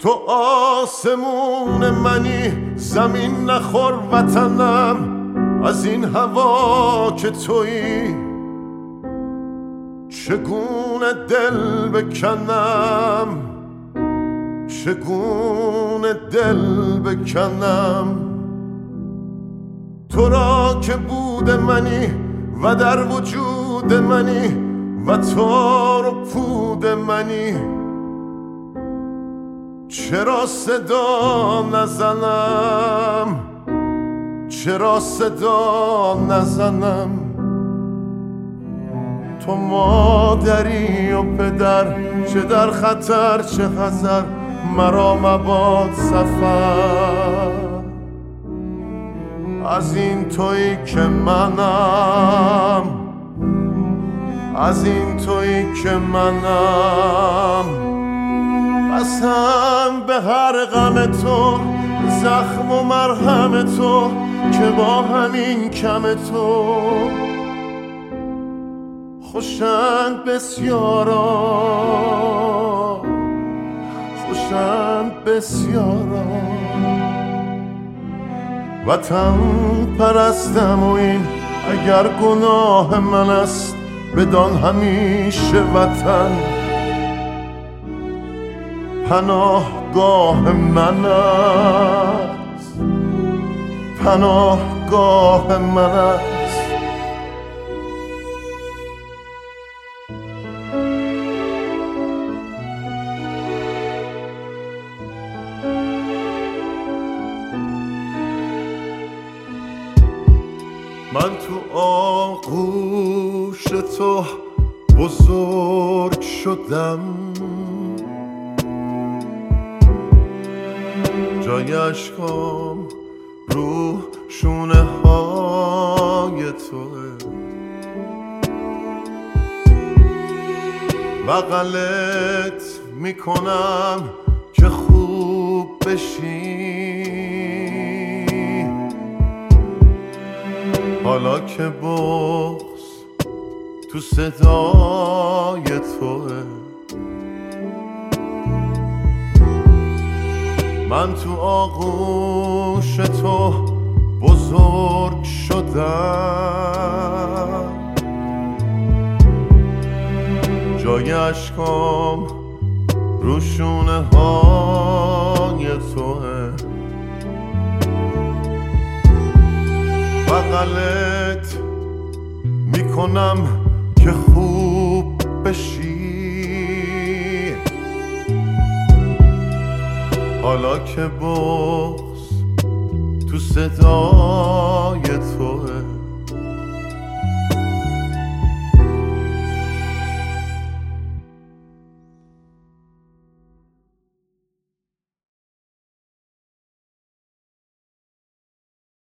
تو آسمون منی، زمین نخور وطنم از این هوا که تویی. چگونه دل بکنم، چگونه دل بکنم تو را که بود منی و در وجود منی و تار و پود منی. چرا صدا نزنم، چرا صدا نزنم؟ تو مادری و پدر، چه در خطر چه حذر، مرا مباد سفر. از این تویی که منم، از این تویی که منم. قسم به هر غم تو، زخم و مرهم تو، که با همین کم تو خوشند بسیارا، خوشند بسیارا. وطن پرستم و این اگر گناه من است، بدان همیشه وطن پناهگاه من است، پناهگاه من است. من تو آغوش تو بزرگ شدم، جای اشکام رو شونه های توه. بغلت میکنم که خوب بشی، حالا که بغض تو صدای توه. من تو آغوش تو بزرگ شدم، جای اشکام رو شونه های توه. بغلت میکنم که خوب بشی، حالا که بغض تو صدای توه.